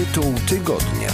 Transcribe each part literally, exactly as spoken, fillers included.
Tytuł tygodnia.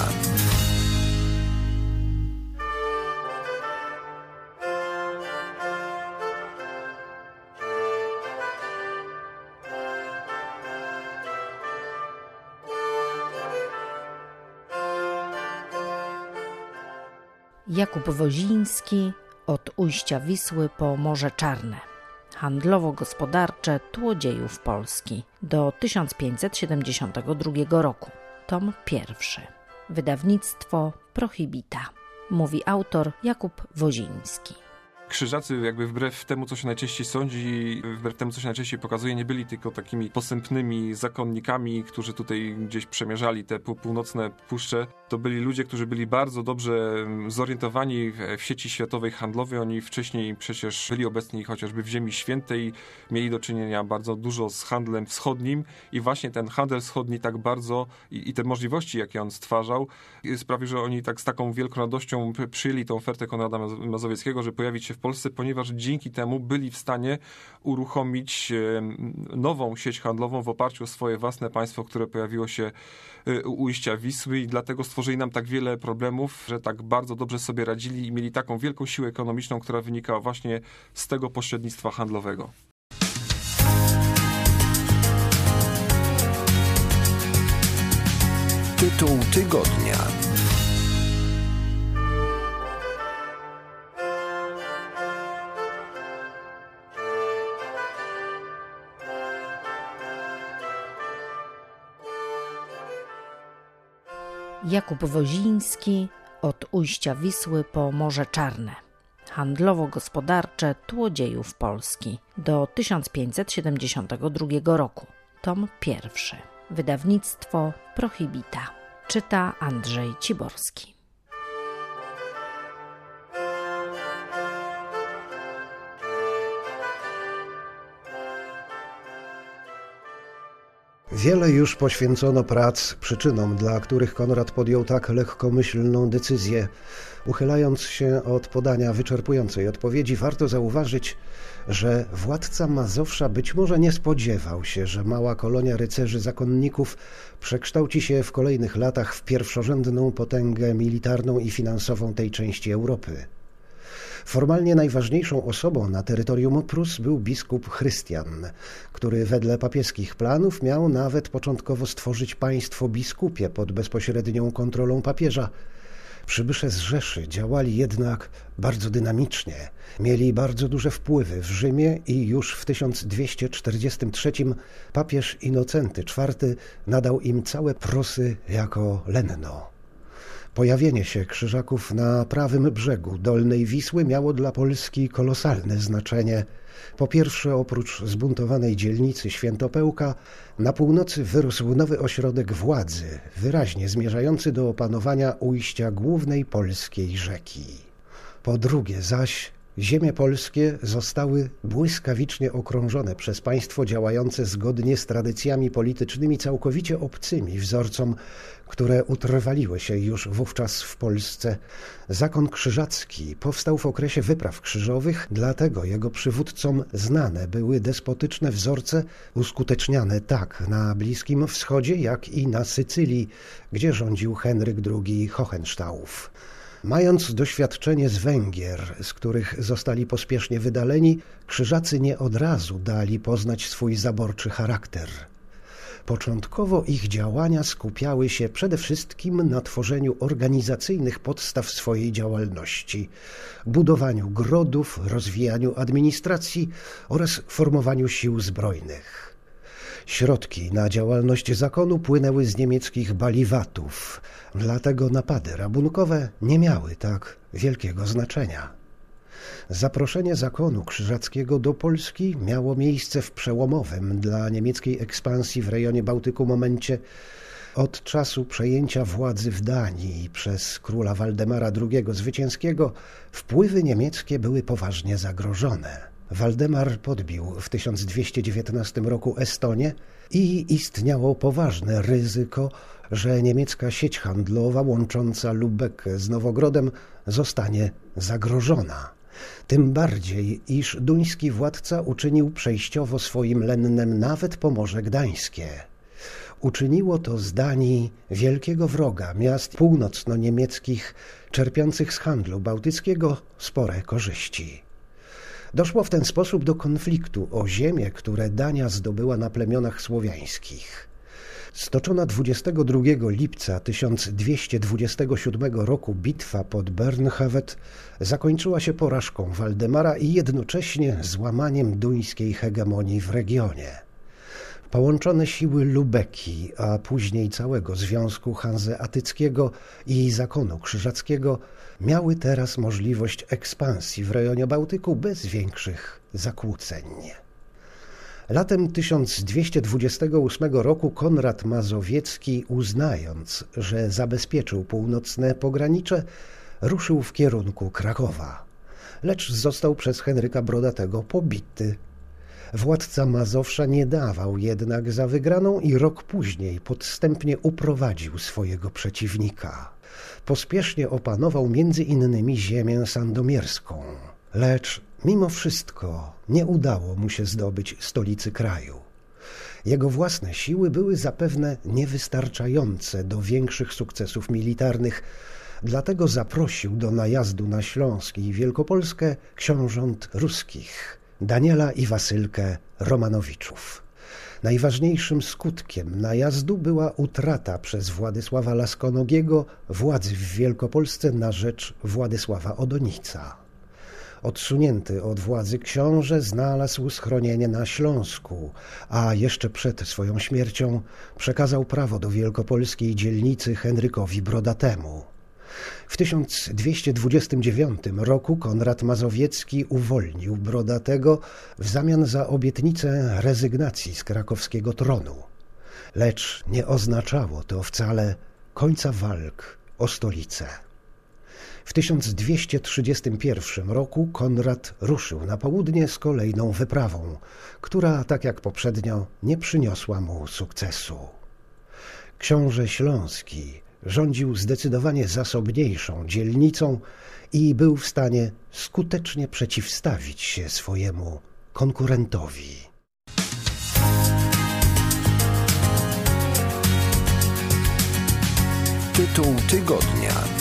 Jakub Woziński od ujścia Wisły po Morze Czarne. Handlowo-gospodarcze tłodziejów Polski do tysiąc pięćset siedemdziesiątego drugiego roku. Tom pierwszy. Wydawnictwo Prohibita. Mówi autor Jakub Woziński. Krzyżacy jakby wbrew temu, co się najczęściej sądzi, wbrew temu, co się najczęściej pokazuje, nie byli tylko takimi posępnymi zakonnikami, którzy tutaj gdzieś przemierzali te północne puszcze. To byli ludzie, którzy byli bardzo dobrze zorientowani w sieci światowej handlowej. Oni wcześniej przecież byli obecni chociażby w Ziemi Świętej, mieli do czynienia bardzo dużo z handlem wschodnim i właśnie ten handel wschodni tak bardzo i, i te możliwości, jakie on stwarzał, sprawił, że oni tak z taką wielką radością przyjęli tą ofertę Konrada Mazowieckiego, że pojawić się w Polsce, ponieważ dzięki temu byli w stanie uruchomić nową sieć handlową w oparciu o swoje własne państwo, które pojawiło się u ujścia Wisły i dlatego stworzyli nam tak wiele problemów, że tak bardzo dobrze sobie radzili i mieli taką wielką siłę ekonomiczną, która wynikała właśnie z tego pośrednictwa handlowego. Tytuł tygodnia. Jakub Woziński od ujścia Wisły po Morze Czarne. Handlowo-gospodarcze tłodziejów Polski do tysiąc pięćset siedemdziesiątego drugiego roku. Tom pierwszy. Wydawnictwo Prohibita. Czyta Andrzej Ciborski. Wiele już poświęcono prac przyczynom, dla których Konrad podjął tak lekkomyślną decyzję. Uchylając się od podania wyczerpującej odpowiedzi, warto zauważyć, że władca Mazowsza być może nie spodziewał się, że mała kolonia rycerzy zakonników przekształci się w kolejnych latach w pierwszorzędną potęgę militarną i finansową tej części Europy. Formalnie najważniejszą osobą na terytorium Prus był biskup Chrystian, który wedle papieskich planów miał nawet początkowo stworzyć państwo biskupie pod bezpośrednią kontrolą papieża. Przybysze z Rzeszy działali jednak bardzo dynamicznie. Mieli bardzo duże wpływy w Rzymie i już w tysiąc dwieście czterdziestym trzecim papież Inocenty czwarty nadał im całe Prusy jako lenno. Pojawienie się Krzyżaków na prawym brzegu dolnej Wisły miało dla Polski kolosalne znaczenie. Po pierwsze, oprócz zbuntowanej dzielnicy Świętopełka, na północy wyrósł nowy ośrodek władzy, wyraźnie zmierzający do opanowania ujścia głównej polskiej rzeki. Po drugie zaś, ziemie polskie zostały błyskawicznie okrążone przez państwo działające zgodnie z tradycjami politycznymi całkowicie obcymi wzorcom, które utrwaliły się już wówczas w Polsce. Zakon krzyżacki powstał w okresie wypraw krzyżowych, dlatego jego przywódcom znane były despotyczne wzorce uskuteczniane tak na Bliskim Wschodzie, jak i na Sycylii, gdzie rządził Henryk drugi Hohenstauf. Mając doświadczenie z Węgier, z których zostali pospiesznie wydaleni, krzyżacy nie od razu dali poznać swój zaborczy charakter. Początkowo ich działania skupiały się przede wszystkim na tworzeniu organizacyjnych podstaw swojej działalności, budowaniu grodów, rozwijaniu administracji oraz formowaniu sił zbrojnych. Środki na działalność zakonu płynęły z niemieckich baliwatów, dlatego napady rabunkowe nie miały tak wielkiego znaczenia. Zaproszenie zakonu krzyżackiego do Polski miało miejsce w przełomowym dla niemieckiej ekspansji w rejonie Bałtyku momencie. Od czasu przejęcia władzy w Danii przez króla Waldemara drugiego Zwycięskiego wpływy niemieckie były poważnie zagrożone. Waldemar podbił w tysiąc dwieście dziewiętnastym roku Estonię i istniało poważne ryzyko, że niemiecka sieć handlowa łącząca Lubeckę z Nowogrodem zostanie zagrożona. Tym bardziej, iż duński władca uczynił przejściowo swoim lennem nawet Pomorze Gdańskie. uczyniło to z Danii wielkiego wroga miast północno-niemieckich, czerpiących z handlu bałtyckiego spore korzyści. Doszło w ten sposób do konfliktu o ziemię, które Dania zdobyła na plemionach słowiańskich. Stoczona dwudziestego drugiego lipca tysiąc dwieście dwudziestego siódmego roku bitwa pod Bernhavet zakończyła się porażką Waldemara i jednocześnie złamaniem duńskiej hegemonii w regionie. Połączone siły Lubeki, a później całego Związku Hanzeatyckiego i Zakonu Krzyżackiego miały teraz możliwość ekspansji w rejonie Bałtyku bez większych zakłóceń. Latem tysiąc dwieście dwudziestego ósmego roku Konrad Mazowiecki, uznając, że zabezpieczył północne pogranicze, ruszył w kierunku Krakowa, lecz został przez Henryka Brodatego pobity. Władca Mazowsza nie dawał jednak za wygraną i rok później podstępnie uprowadził swojego przeciwnika. Pospiesznie opanował między innymi ziemię sandomierską, lecz mimo wszystko nie udało mu się zdobyć stolicy kraju. Jego własne siły były zapewne niewystarczające do większych sukcesów militarnych, dlatego zaprosił do najazdu na Śląsk i Wielkopolskę książąt ruskich, Daniela i Wasylkę Romanowiczów. Najważniejszym skutkiem najazdu była utrata przez Władysława Laskonogiego władzy w Wielkopolsce na rzecz Władysława Odonica. Odsunięty od władzy książę znalazł schronienie na Śląsku, a jeszcze przed swoją śmiercią przekazał prawo do wielkopolskiej dzielnicy Henrykowi Brodatemu. W tysiąc dwieście dwudziestym dziewiątym roku Konrad Mazowiecki uwolnił Brodatego w zamian za obietnicę rezygnacji z krakowskiego tronu. Lecz nie oznaczało to wcale końca walk o stolicę. W tysiąc dwieście trzydziestym pierwszym roku Konrad ruszył na południe z kolejną wyprawą, która, tak jak poprzednio, nie przyniosła mu sukcesu. Książę Śląski rządził zdecydowanie zasobniejszą dzielnicą i był w stanie skutecznie przeciwstawić się swojemu konkurentowi. Tytuł tygodnia.